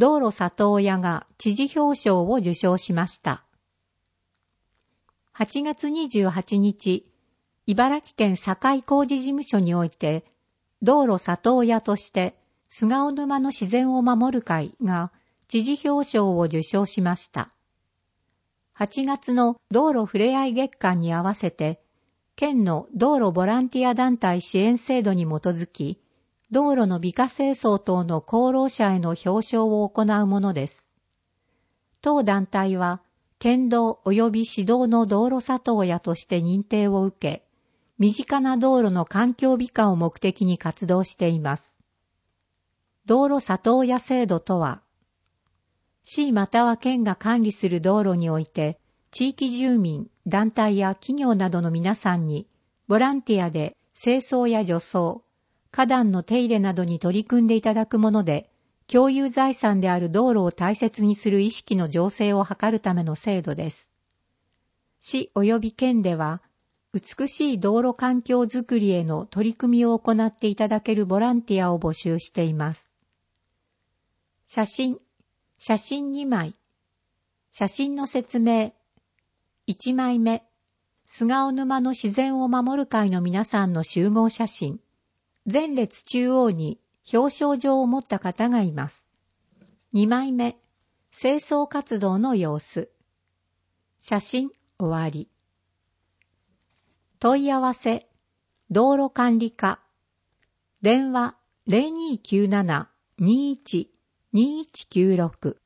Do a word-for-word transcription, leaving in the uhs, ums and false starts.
道路里親が知事表彰を受賞しました。はちがつにじゅうはちにち、茨城県境工事事務所において、道路里親として菅生沼の自然を守る会が知事表彰を受賞しました。はちがつの道路ふれあい月間に合わせて、県の道路ボランティア団体支援制度に基づき、道路の美化清掃等の功労者への表彰を行うものです。当団体は、県道及び市道の道路里親として認定を受け、身近な道路の環境美化を目的に活動しています。道路里親制度とは、市または県が管理する道路において、地域住民、団体や企業などの皆さんに、ボランティアで清掃や除草、花壇の手入れなどに取り組んでいただくもので、共有財産である道路を大切にする意識の醸成を図るための制度です。市及び県では、美しい道路環境づくりへの取り組みを行っていただけるボランティアを募集しています。写真、写真にまい。写真の説明。いちまいめ。菅生沼の自然を守る会の皆さんの集合写真。前列中央に表彰状を持った方がいます。にまいめ。清掃活動の様子。写真終わり。問い合わせ。道路管理課。電話 ゼロにーきゅうなな にーいち にーいちきゅうろく